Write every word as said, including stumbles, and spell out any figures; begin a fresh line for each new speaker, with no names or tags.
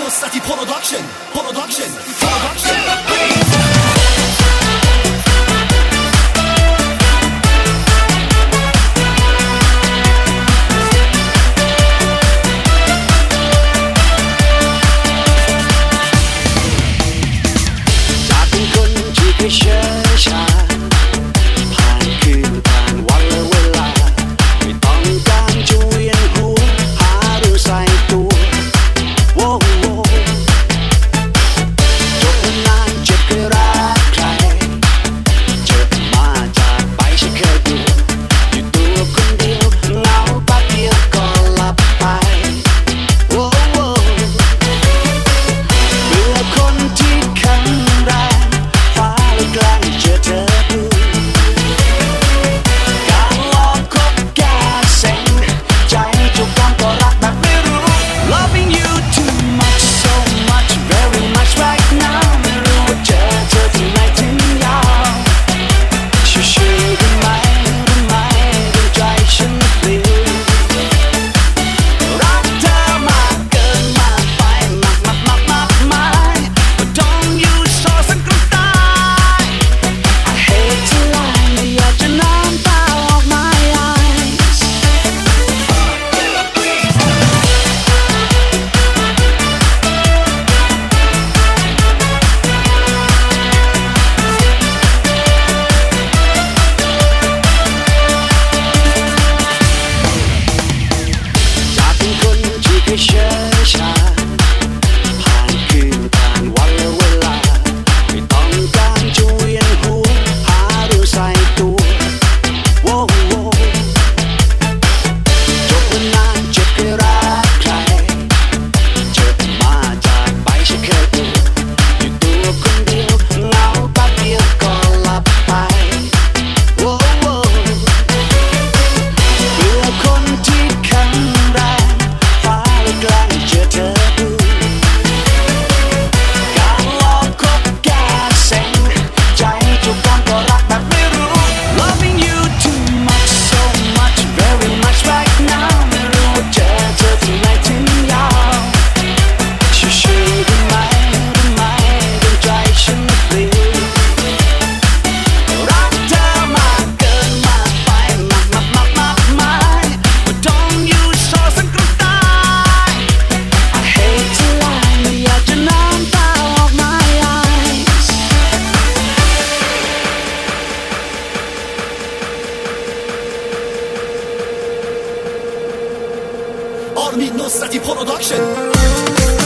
Nostati Production Production Production
เชื่อชาผ่านคืนผ่านวันและเวลาไม่ต้องการจะเวียนหัวหาเรื่องใส่ตัวโว้โว้จบนานเจ็บเคยรักใครเจ็บมาจากไปฉันเคยดูอยู่ตัวคนเดียวเหงาแป๊บเดียวก็หลับไปโว้โว้เบื่อคนที่แข็งแรงใกล้เจอเธอดูการหลอกคบแก่เซ็งใจจุกกำก็รักแบบไม่รู้ Loving you too much so much very much right now ไม่รู้ว่าเจอเธอที่ไหนถึงยาวชื่อชื่อได้ไหมได้ไหมดวงใจฉันเปลี่ยวรักเธอมากเกินมากไปมากมากมากมากมาย But don't you so สักกระตาอยากจะน้ำตาออก my eyes จากเป็นคนที่เคยเชื่อชาผ่านคืนผ่านวันและเวลาไม่ต้องการจะเวียนหัวหาเรื่องใส่ตัวโว้โว้จบนานเจ็บเคยรักใครเจ็บมาจากไปฉันเคยดูอยู่ตัวคนเดียวเหงาแป๊บเดียวก็หลับไปโว้โว้เบื่อคนที่แข็งแรงฟ้าเลยใกล้เจอเธอดูการหลอกคบแก่เซ็งใจจุกกำก็รักแบบไม่รู้ Loving you too much so much very much right now ไม่รู้ว่าเจอเธอที่ไหนถึงยาวชื่อๆได้ไหมได้ไหมดวงใจฉันเปลี่ยวรักเธอมากเกินมากไปมากมากมากมากมาย But don't you so สักกระตาย I hate to lie ไม่อยากจะน้ำตาออก my eyes
Army Nostati Production